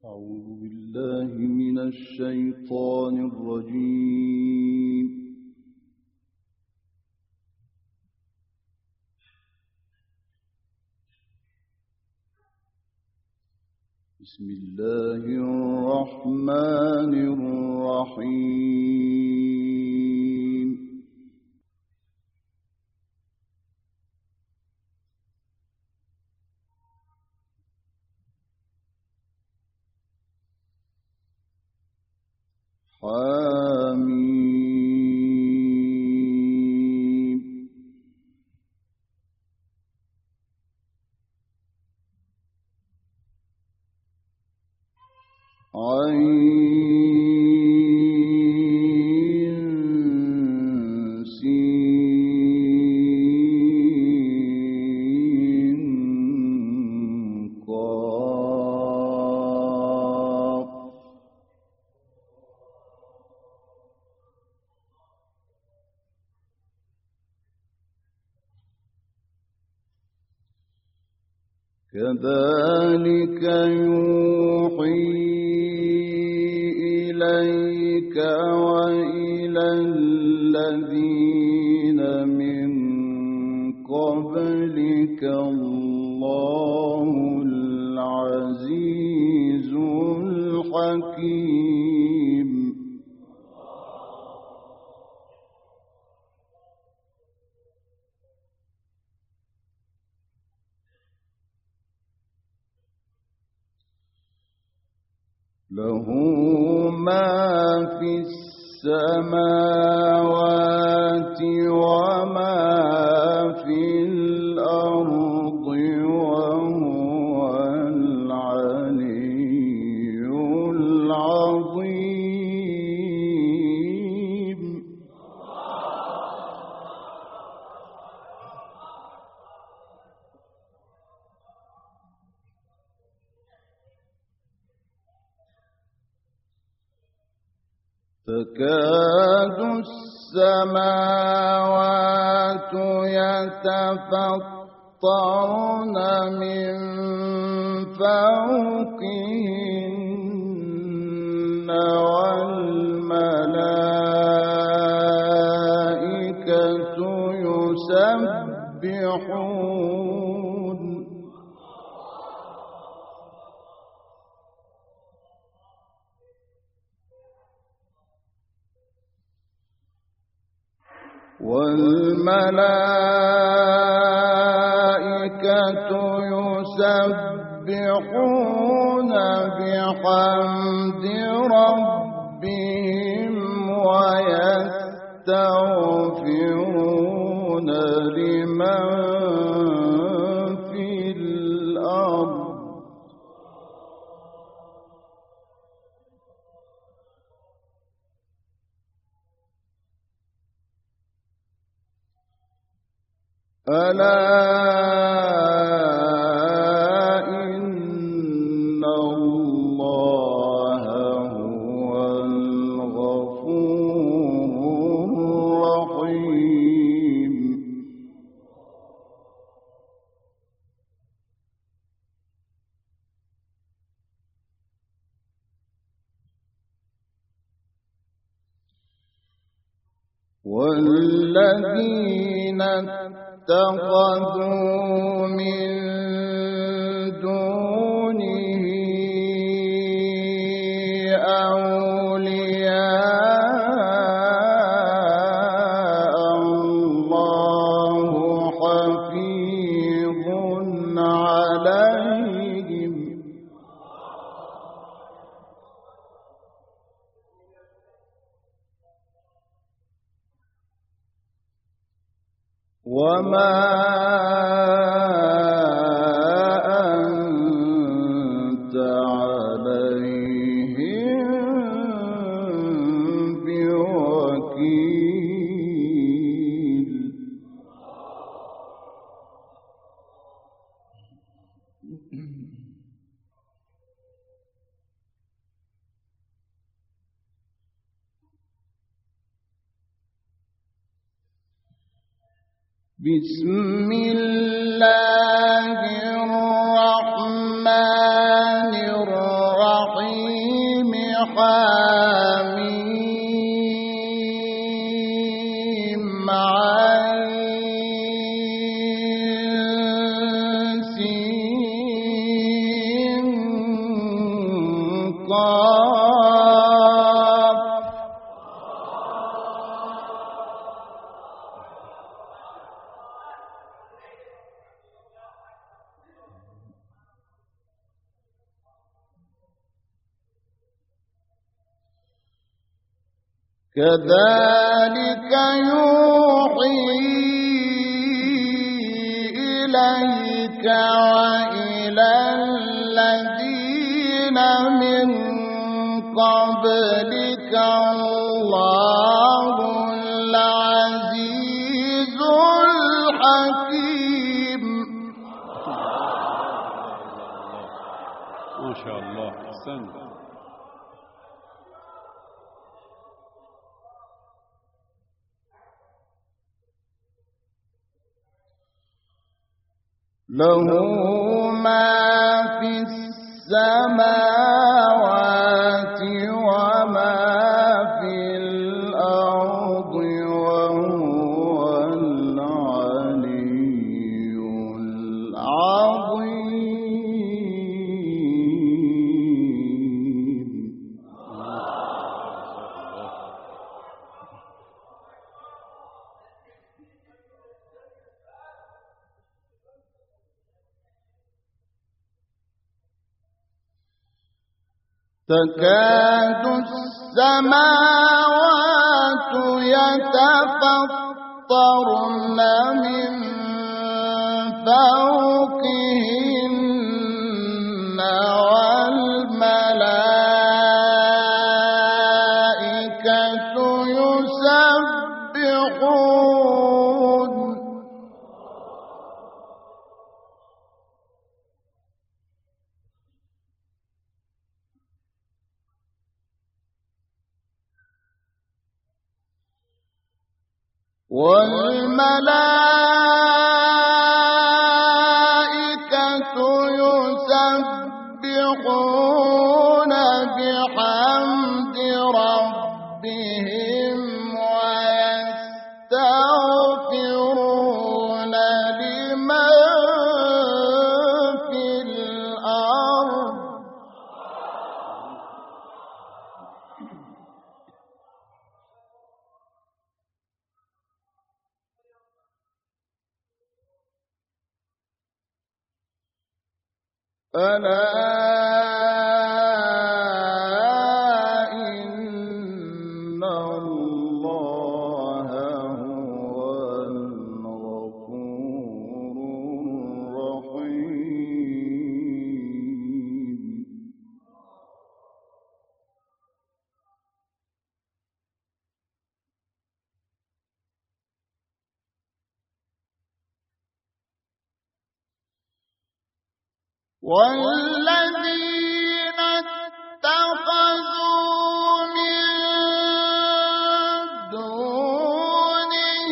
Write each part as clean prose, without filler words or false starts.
أعوذ بالله من الشيطان الرجيم. بسم الله الرحمن الرحيم. حميم. عين سين قاف. كذلك يوحي إليك وإلى الذين من قبلك الله العزيز الحكيم. له ما في السماوات وما في الأرض وهو العلي العظيم. تكاد السماوات يتفطرن من فوقهن والملائكة يسبحون. والملائكة يسبحون بحمد ربهم ويستغفرون لمن في الأرض. ألا إن الله هو الغفور الرحيم. والذين اتخذوا من دونه أولياء الله حفيظ عليهم. وما أنت عليهم بوكيل. بسم الله الرحمن الرحيم. حميم عين سين قاف كذلك يوحي إليك وإلى الذين من قبلك الله العزيز الحكيم. ما شاء الله، أحسنت. له ما في السماوات وما في الأرض وهو العلي العظيم. تكاد السماوات يتفطرن من فوقهن والملائكة يسبحون. والملائكة يسبحون بحمد ربهم ويستغفرون لمن في الأرض. ألا إن الله هو الغفور الرحيم. والذين اتخذوا من دونه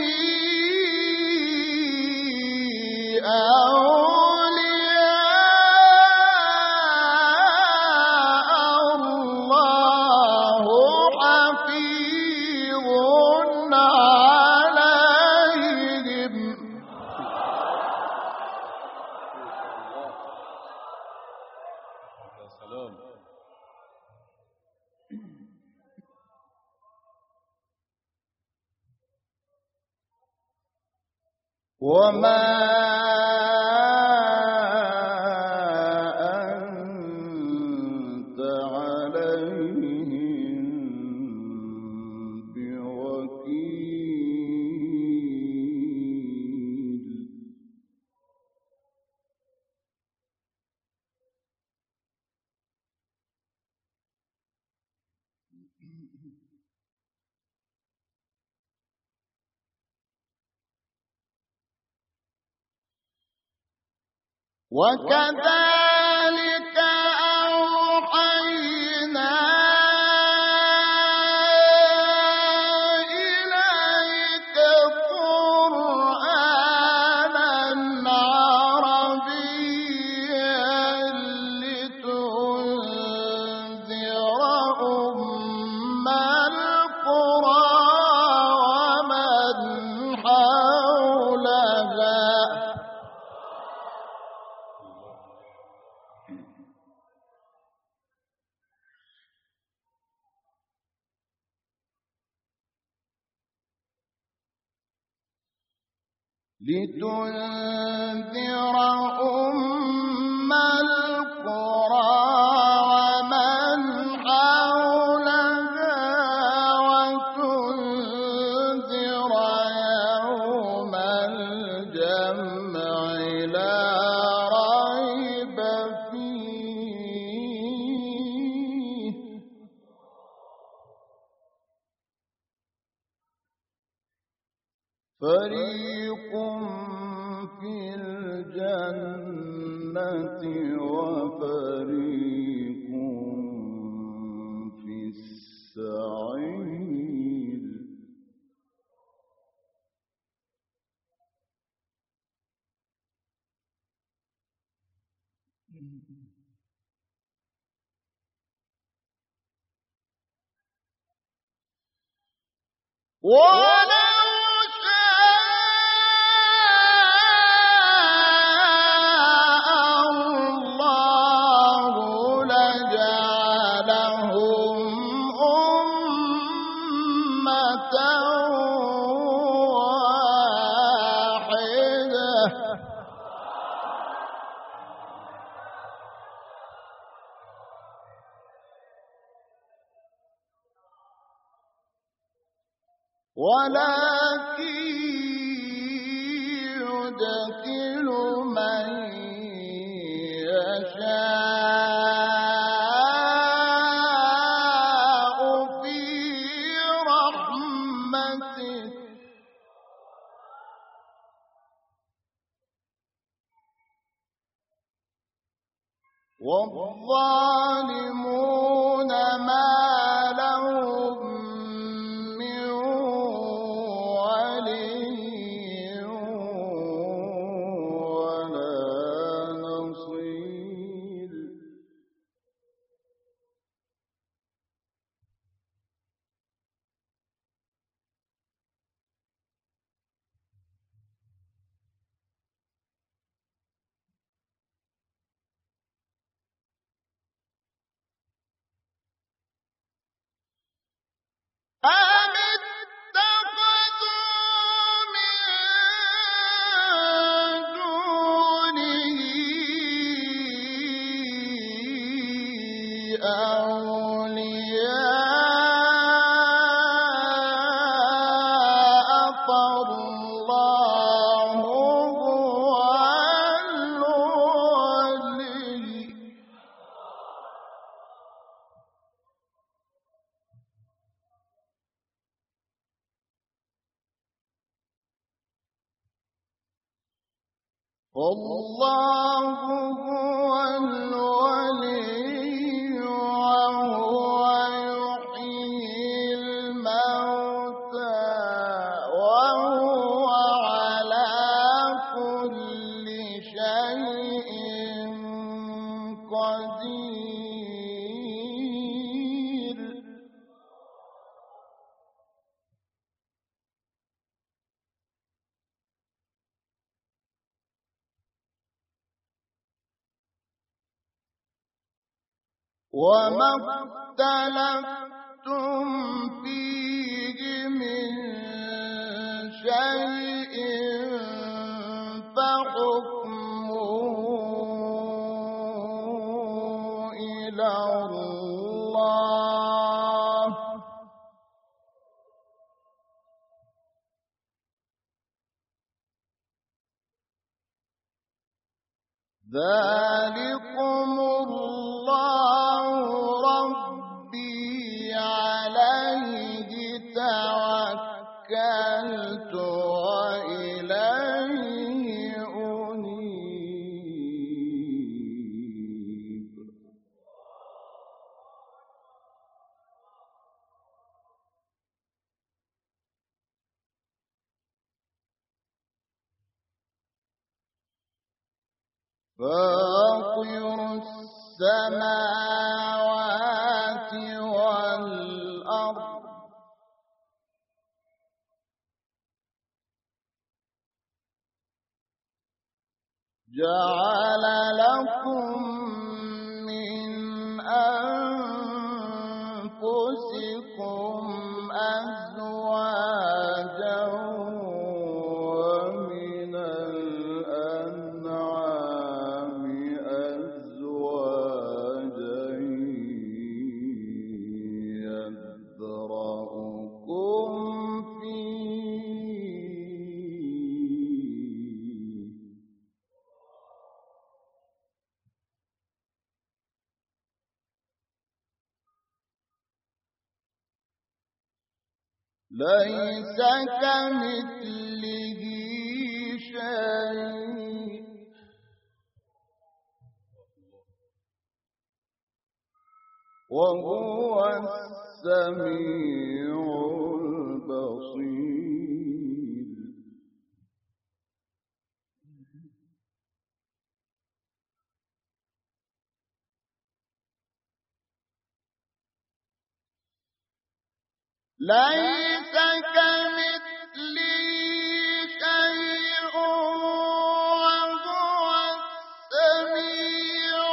أولياء الله حفيظ عليهم. سلام. وما أنت عليهم بوكيل. وكذلك أوحينا إليك قرآنا عربيا لتنذر لتنذر أم القرى ومن حولها وتنذر يوم الجمع لا ريب فيه فريق في الجنة وفريق في السعير ولو شاء الله لجعلهم أمة واحدة ولكن يدخل من يشاء في رحمته والظالمون ما لهم من ولي ولا نصير أم اتخذوا من دونه أولياء فالله هو الولي والله هو الولي وهو يحيي الموتى وهو على كل شيء قدير وما اختلفتم فيه من شيء فحكمه إلى الله ذلكم الله ربي عليه توكلت وإليه أنيب فاطر السماوات والأرض جعل لكم من أنفسكم أزواجا ومن ليس كمثله شيء وهو السميع البصير. ليس كمثله شيء وهو السميع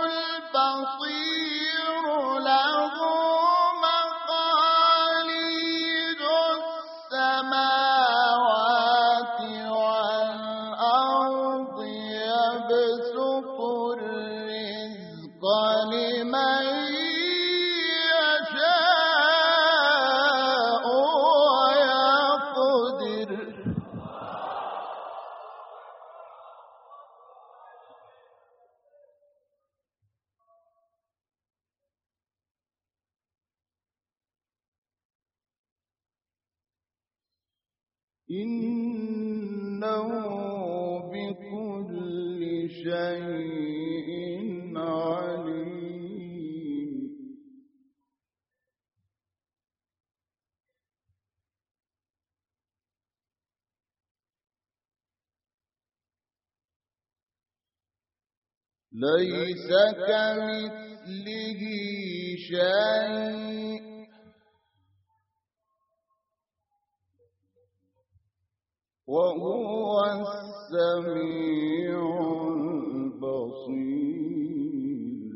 البصير. له مقاليد السماوات والأرض يبسط الرزق لمن إنه بكل شيء عليم. ليس كمثله شيء وهو السميع البصير.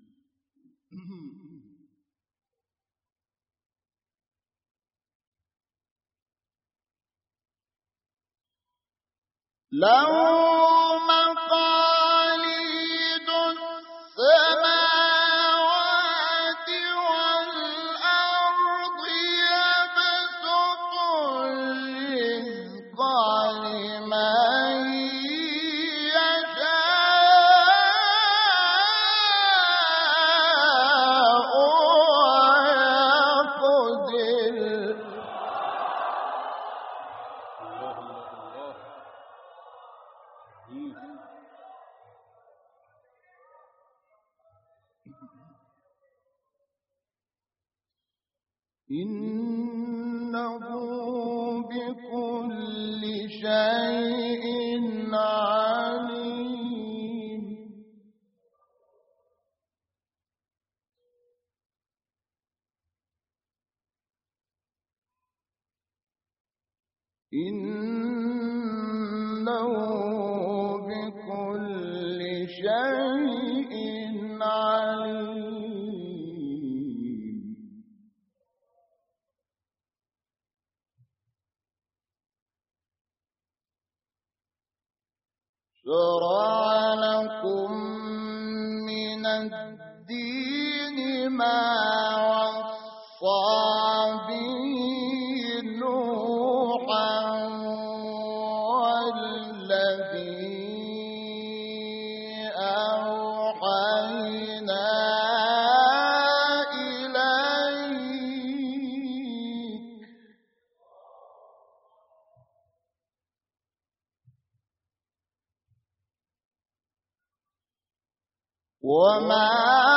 له مقاليد السماوات والأرض يبسط الرزق لمن يشاء ويقدر. إنه بكل شيء عليم. إنه بكل شيء عليم. شرع لكم من الدين ما وصى به نوحا والذي أوحينا إليك وما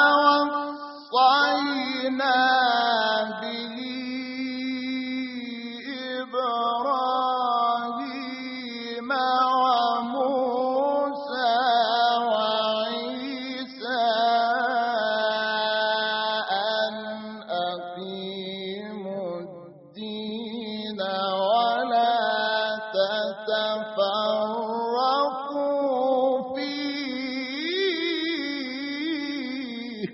وصينا به إبراهيم وموسى وعيسى أن أقيموا الدين ولا تتفرقوا فيه.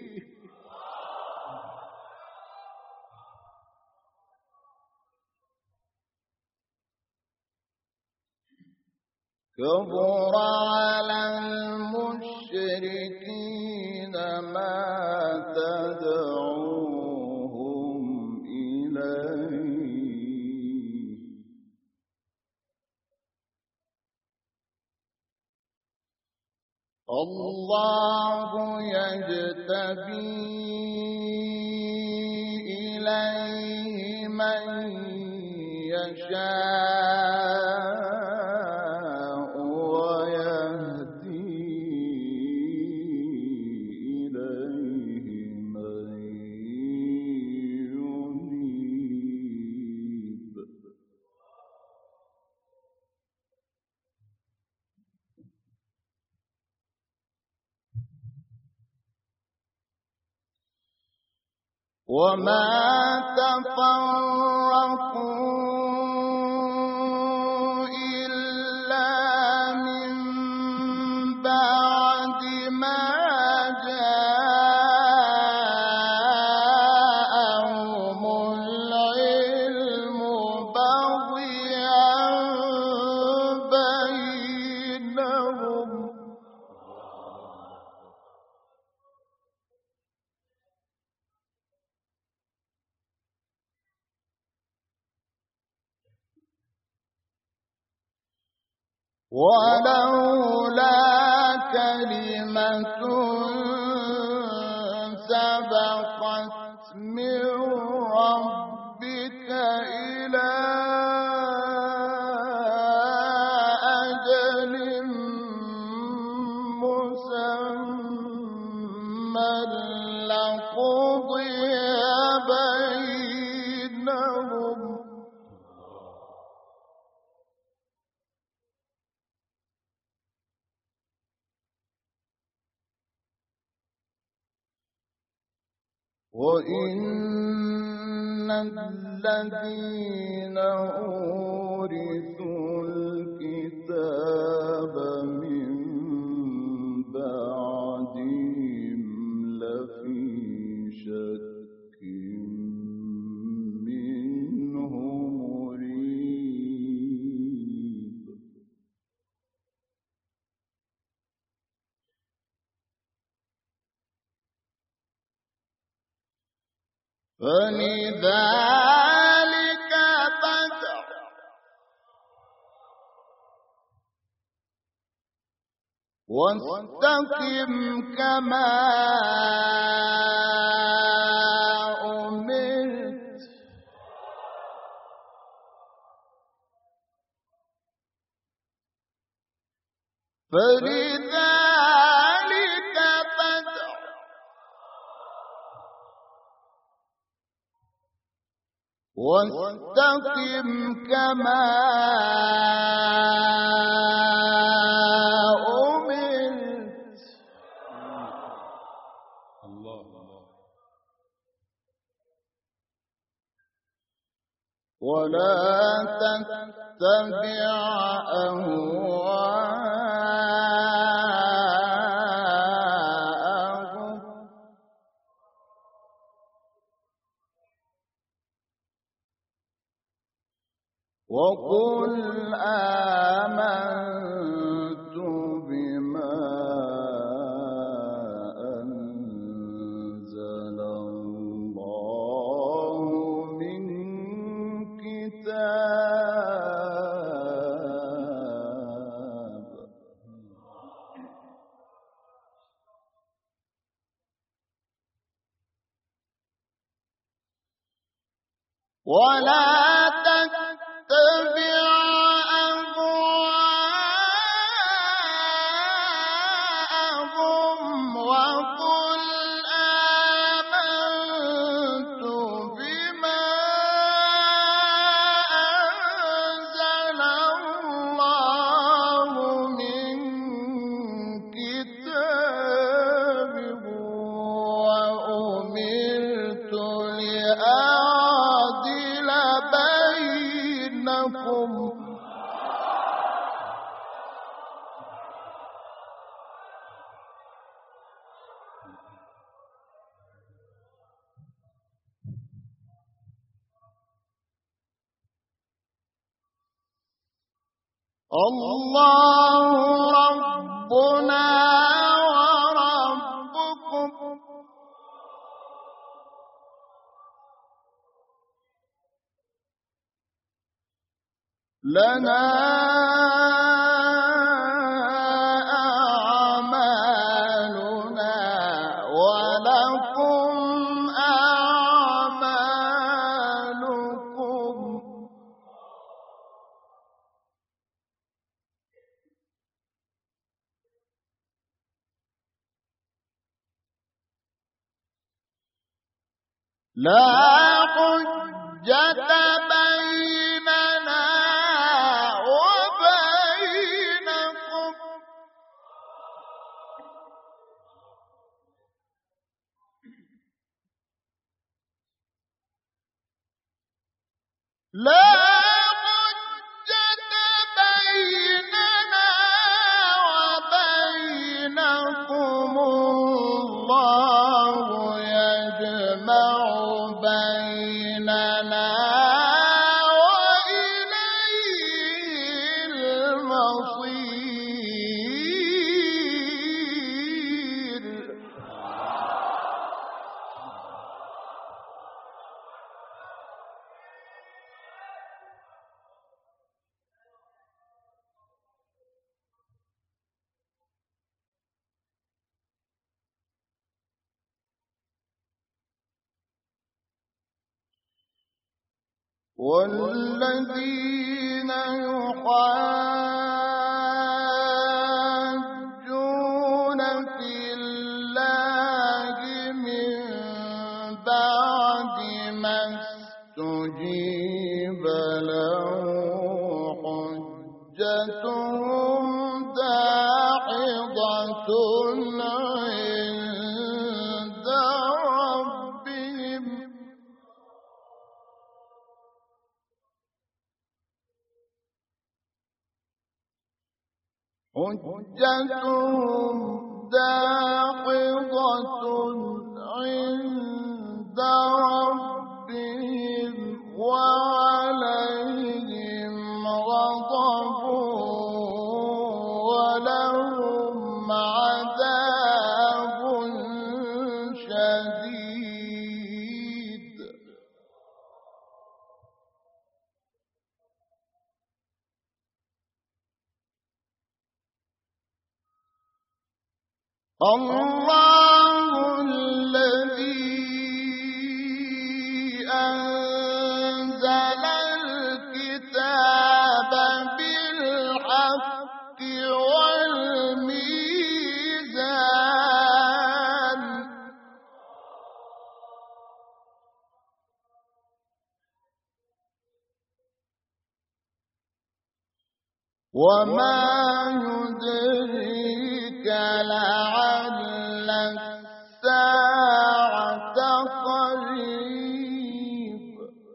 كبر على المشركين ما تدعوهم إليه. الله يجتبي إليه من يشاء ويهدي إليه من ينيب. وما تفرقوا إلا من بعد ما جاءهم العلم بغيا بينهم. ولولا كلمة سبقت من ربك إلى أجل مسمى لقضي بينهم. وإن الذين أورثوا الكتاب من بعدهم لفي شك منه مريب. فلذلك فادع واستقم كما أمرت فلذلك فادع واستقم كما أمرت. الله. ولا تتبع أهواءهم وقل آمنت بما أنزل الله من كتاب. ولا تتبع أهواءهم وقل آمنت بما أنزل الله من كتاب وأمرت لأعدل بينكم. الله ربنا وربكم لنا أعمالنا ولكم أعمالكم لا حجة بيننا وبينكم لا حجة بيننا وبينكم الله يجمع بيننا وإليه المصير والذين يحاجون في الله من بعد ما استجيب له حجتهم داحضة عند ربهم حجتهم داحضة عند ربهم وعليهم غضب ولهم عذاب شديد الله الذي أنزل الكتاب بالحق والميزان وما يدريك لعل الساعة قريب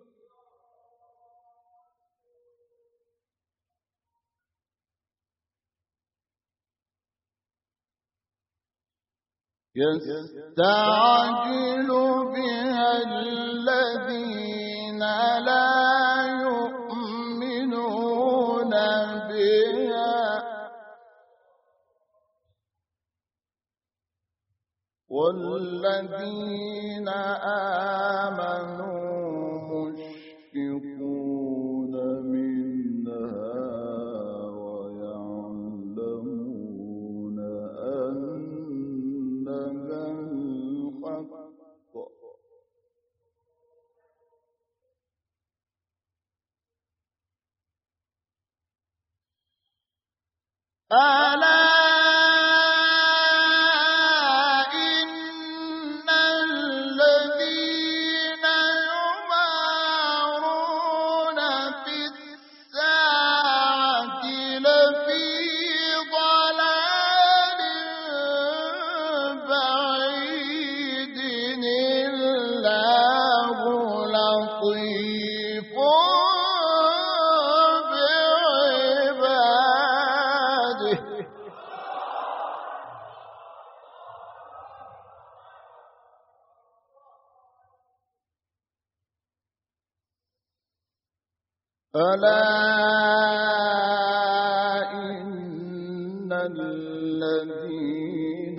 يستعجل بها الذين لا يؤمنون بها والذين آمنوا مشفقون منها ويعلمون أنها الحق ألا إن الذين يمارون في الساعة لفي ضلال بعيد الله لطيف بعباده ألا إن الذين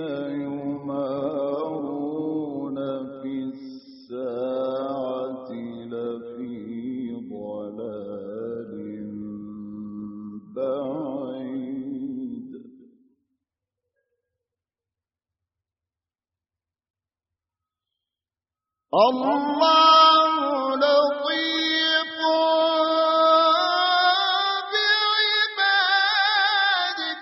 يمارون في الساعة لفي ضلال بعيد الله لطيف بعباده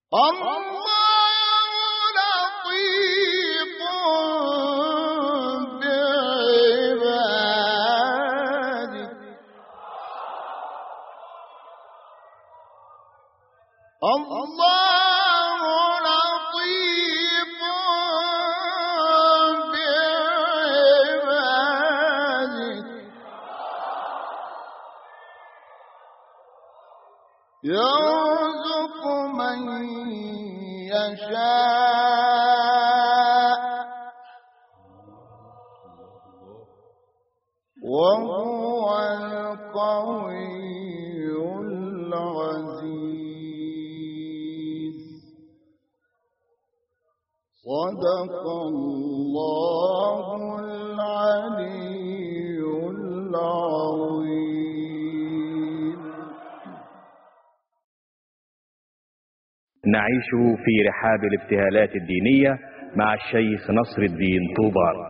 الله لطيف بعباده الله لطيف بعباده يرزق من يشاء وهو القوي العزيز صدق الله العلي العظيم. نعيش في رحاب الابتهالات الدينية مع الشيخ نصر الدين طوبار.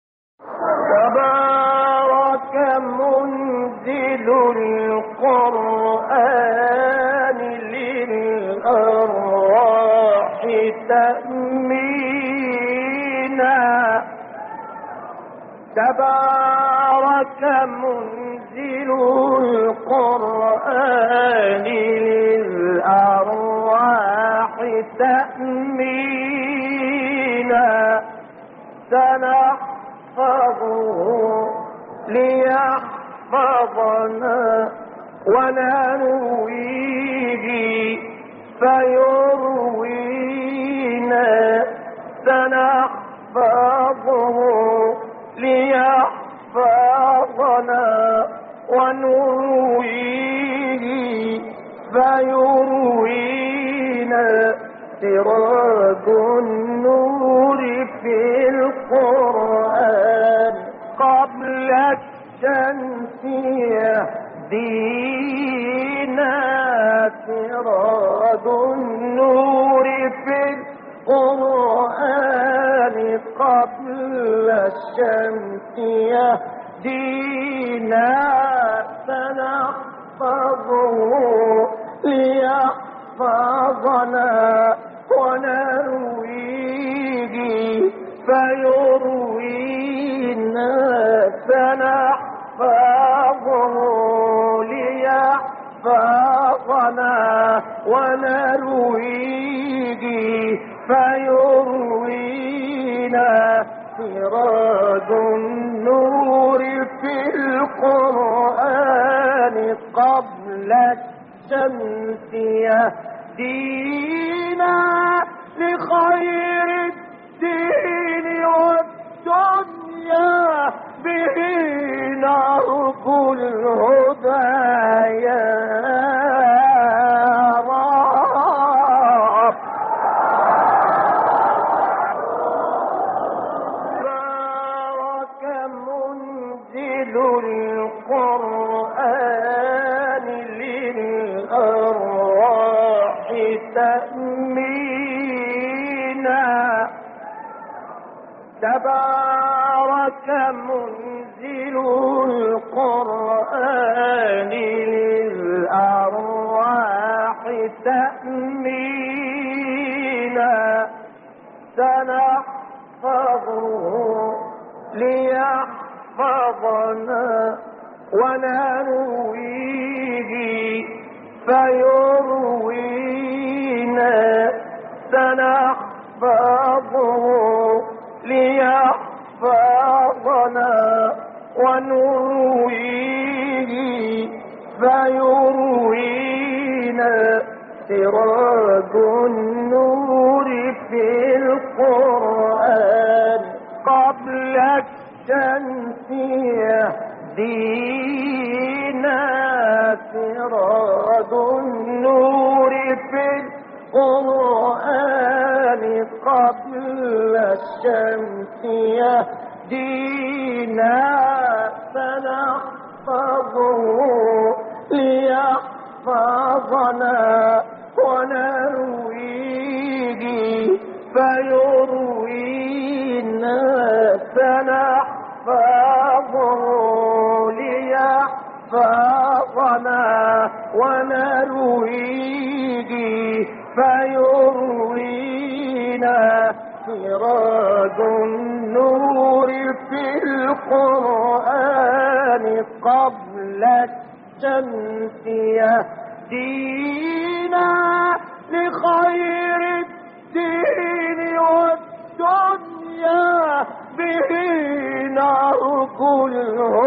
تبارك منزل القرآن للأرواح تأمينا تبارك منزل القرآن للأرواح تأمينا سنحفظه ليحفظنا ونرويه فيروينا سنحفظه ليحفظنا ونرويه فيروينا سراج النور في القرآن قبل الشمس يهدينا سراج النور في القرآن قبل الشمس يهدينا سنحفظه ليحفظنا ونرويه فيروينا سنحفظه ليحفظنا ونرويه فيروينا سراج النور في القرآن قبل الشمس يهدينا لخير الدين والدنيا به نرجو الهدى يا رب. بارك منزل القرآن للأرواح تأمينا تبارك منزل القرآن للأرواح تأمينا سنحفظه ليحفظنا ونرويه فيروينا سنحفظه ليحفظنا ونرويه فيروينا سراج النور في القرآن قبل الشمس يهدينا سراج النور في القرآن قبل الشمس يهدينا سنحفظه ليحفظنا ونرويه فيروينا سنحفظه ليحفظنا ونرويه فيروينا سراج النور في القرآن قبل الشمس يهدينا لخير الدين والدنيا به نرجو الهدى